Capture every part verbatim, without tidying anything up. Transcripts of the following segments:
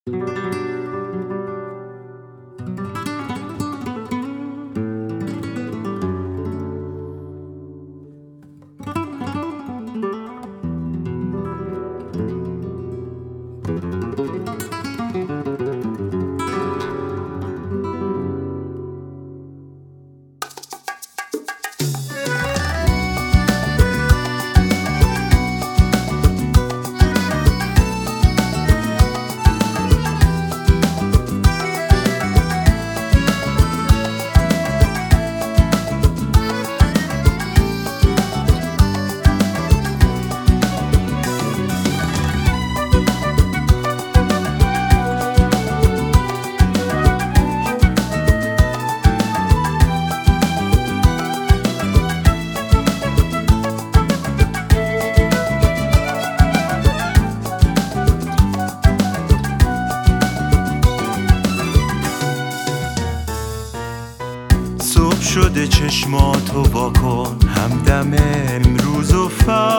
شده چشماتو واکن، همدم امروز و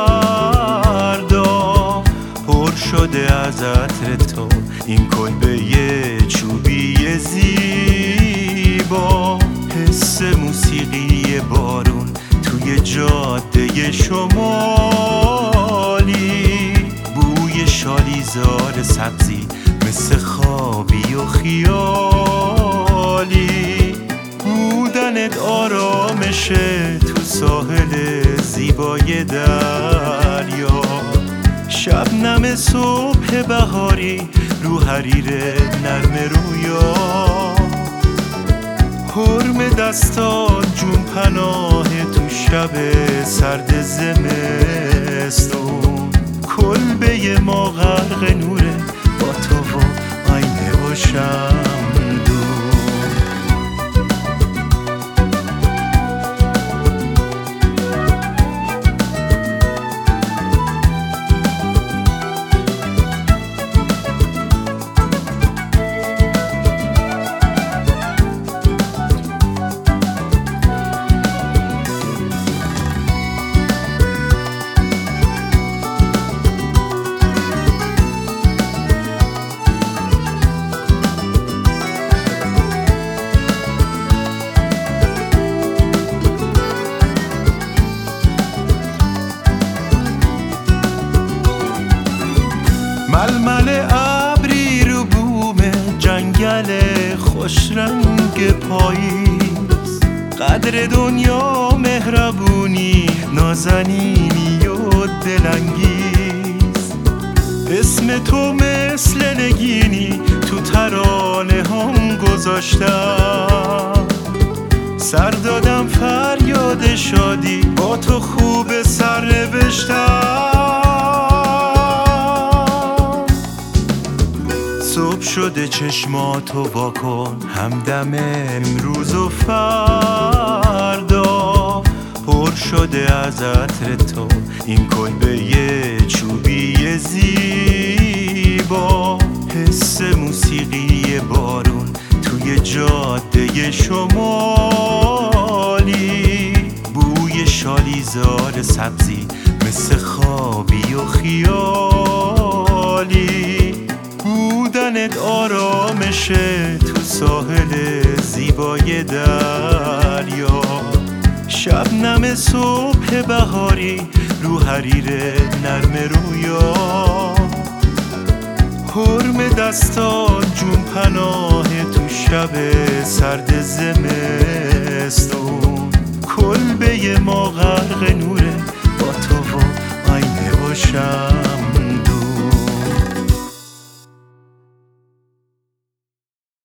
فردا پر شده از عطر تو این کلبه چوبی زیبا. حس موسیقی بارون توی جاده شمالی، بوی شالیزار سبزی مثل خوابی و خیالی. بودنت آرامشه تو ساحل زیبای دریا، شبنم صبح بهاری رو حریر نرم رویا. حرم دستات جون پناه تو شب سرد زمستون. کلبه ما غرق نوره با تو و آینه و شمدون. ململ ابری رو بوم جنگل خوش رنگ پاییز. قدر دنیا مهربونی نازنینی و دلانگیز. اسم تو مثل نگینی تو ترانه هم گذاشتم. سر دادم فریاد شادی با تو خوب سر نوشتم. صبح شده چشماتو واکن، همدم امروز و فردا پر شده از عطر تو این کلبه چوبی زیبا. حس موسیقی بارون توی جاده شمالی، بوی شالیزار سبزی مثل خوابی و خیالی. بودنت آرامشه تو ساحل زیبای دریا، شبنم صبح بهاری رو حریر نرم رویا. حرم دستات جون پناه تو شب سرد زمستون. کلبه ما